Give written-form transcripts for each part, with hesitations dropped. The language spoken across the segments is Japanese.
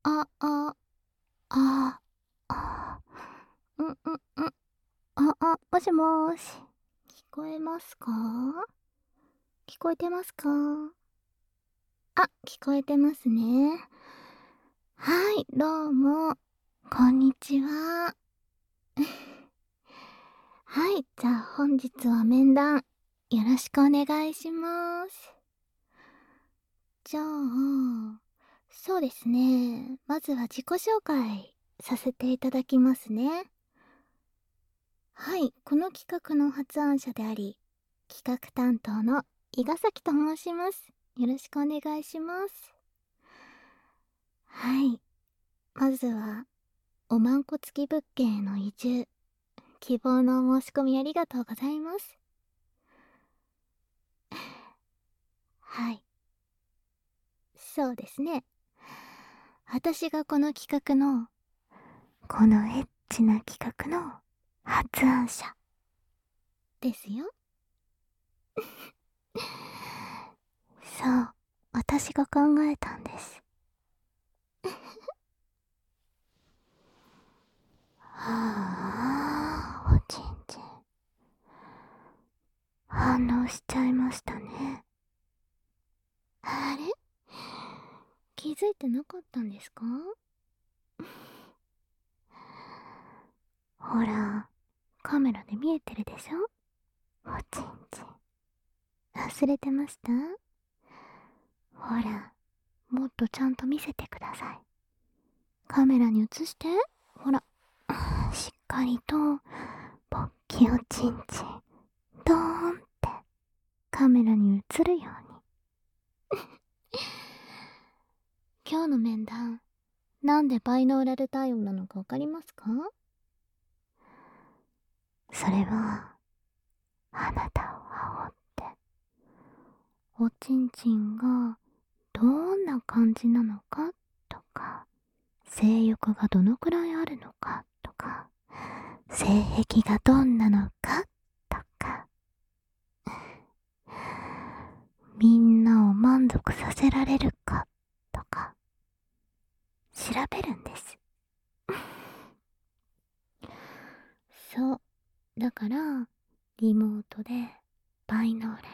あ、あ、あ、あ、うんうんうん。もしもーし。聞こえますか？聞こえてますか？あ、聞こえてますね。はい、どうも。こんにちは。はい、じゃあ本日は面談、よろしくお願いします。じゃあ、そうですね。まずは自己紹介させていただきますね。はい、この企画の発案者であり、企画担当の伊賀崎と申します。よろしくお願いします。はい、まずは、おまんこ付き物件への移住、希望の申し込みありがとうございます。はい、そうですね。私がこの企画の、このエッチな企画の発案者ですよ。そう、私が考えたんです。はあ、おちんちん。反応しちゃいましたね。あれ、気づいてなかったんですか？ほら、カメラで見えてるでしょ？おちんちん。忘れてました？ほら、もっとちゃんと見せてください。カメラに映して。ほら、しっかりと、ポッキおちんちん、ドーンってカメラに映るように。今日の面談、なんでバイノーラル対応なのかわかりますか？それは、あなたを煽って、おちんちんがどんな感じなのかとか、性欲がどのくらいあるのかとか、性癖がどんなのかとか、みんなを満足させられるかとか、調べるんです。そう。だから、リモートでバイノーラル。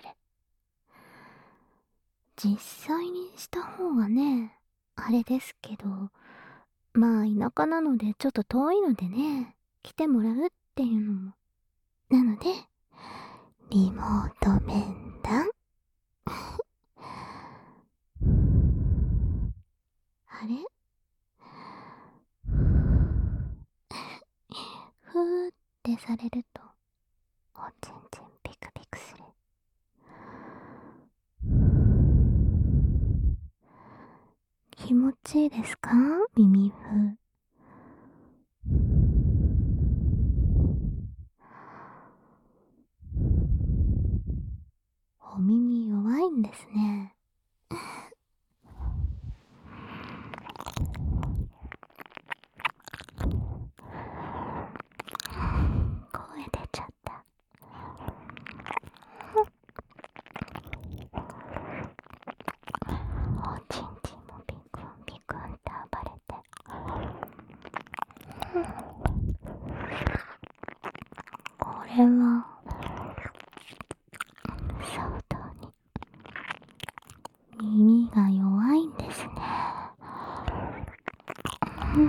実際にした方がね、あれですけど、まあ田舎なのでちょっと遠いのでね、来てもらうっていうのも。なので、リモート面談。あれ、ふーってされると、おちんちんピクピクする。気持ちいいですか？耳ふー。お耳弱いんですね。声出ちゃった。おちんちんもピクンピクンって暴れて。これは、相当に耳が弱いんですね。うん。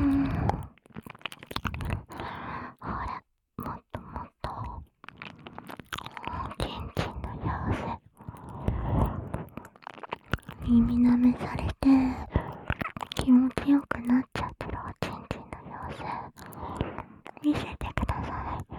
ほら、もっともっと、おちんちんの様子。耳舐めされて、気持ちよくなっちゃってるおちんちんの様子。見せてください。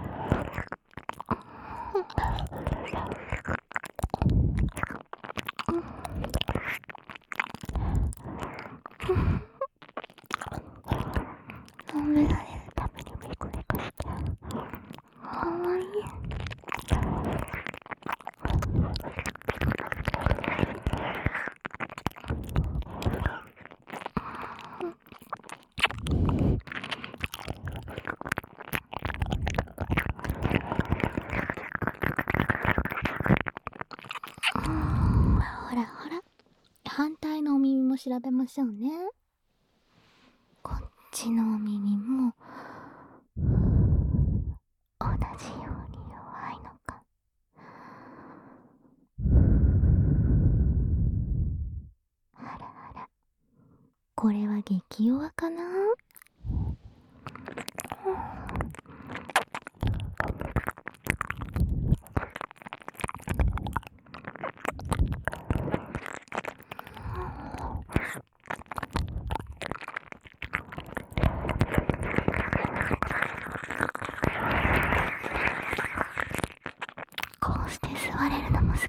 舐められるためにビクビクして。かわいい。ほらほら。反対のお耳も調べましょうね。 ちのお耳も同じように弱いのか。あらあら、これは激弱かな。こうして座れるのも好き。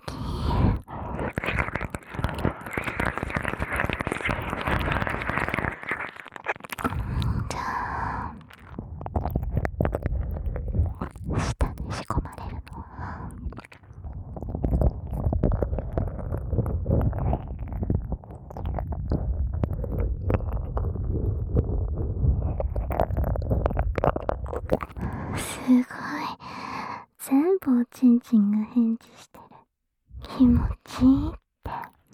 じゃあ下で仕込まれるのはすごい、全部おちんちんが返事してる。気持ちいいって。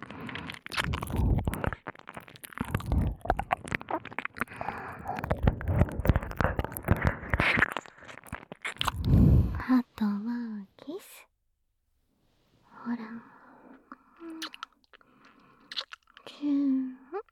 あとはキス。ほら、チュー。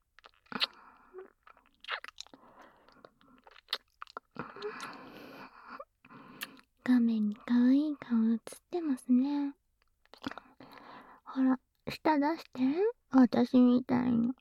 画面に可愛い顔映ってますね。ほら、舌出して、私みたいに。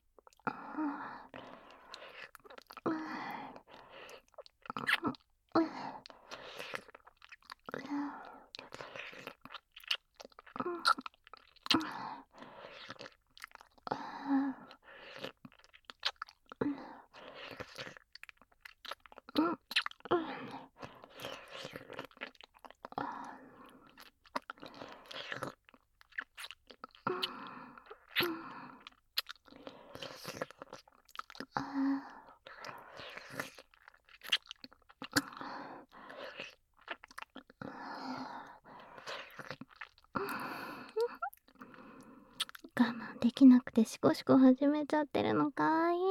我慢できなくてシコシコ始めちゃってるのかわいい。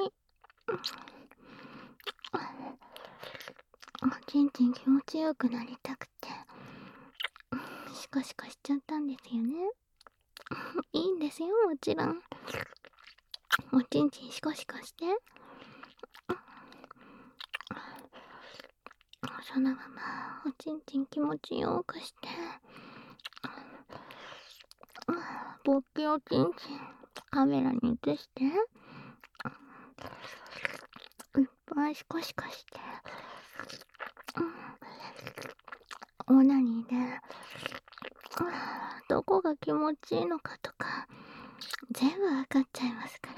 おちんちん気持ちよくなりたくてシコシコしちゃったんですよね。いいんですよ、もちろん。おちんちんシコシコして、そのままおちんちん気持ちよくして、勃起おちんちんカメラに映して、いっぱいシコシコして、オナニーでどこが気持ちいいのかとか全部わかっちゃいますから。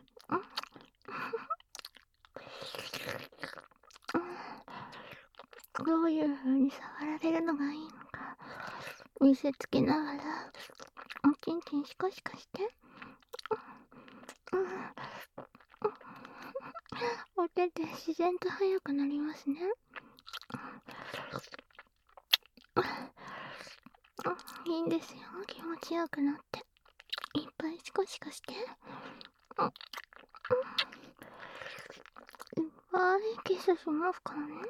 どういう風に触られるのがいいのか見せつけながらおちんちんシコシコして、お手で自然と速くなりますね。いいんですよ、気持ちよくなっていっぱいシコシコして、いっぱいキスしますからね。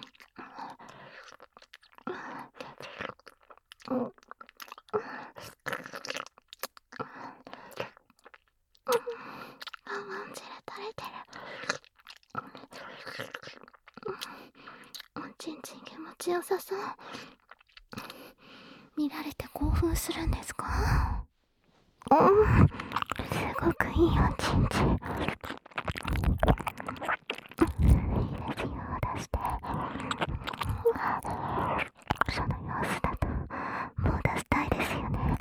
我慢汁垂れてる。おちんちん気持ちよさそう。見られて興奮するんですか？すごくいいおちんちん。いいですよ、出して。その様子だともう出したいですよね。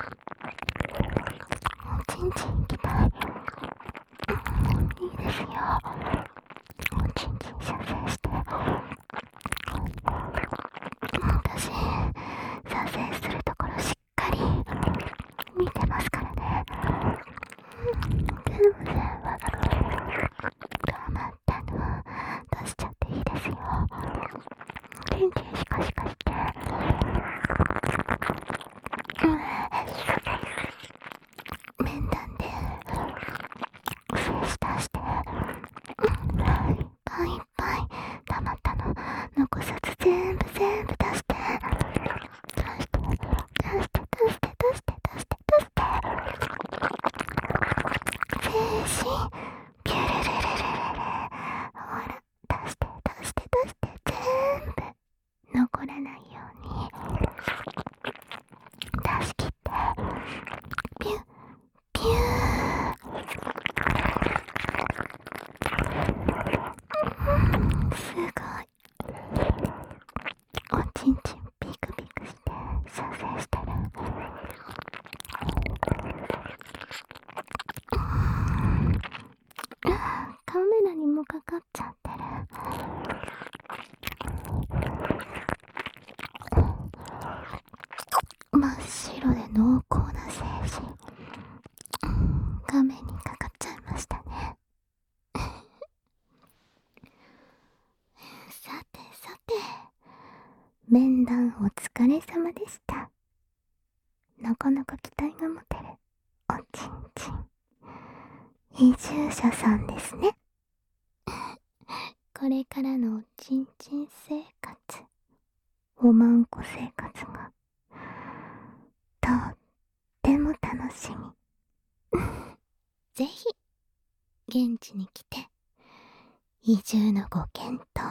おちんちん行きたい。いいですよ、おちんちん射精して。私射精するところしっかり見てますからね。全部わかる。 カメラにもかかっちゃってる。真っ白で濃厚な精子、画面にかかっちゃいましたね。さてさて、面談お疲れ様でした。なかなか期待が持てるおちんちん移住者さんですね。これからのおちんちん生活、おまんこ生活がとっても楽しみ。ぜひ現地に来て移住のご検討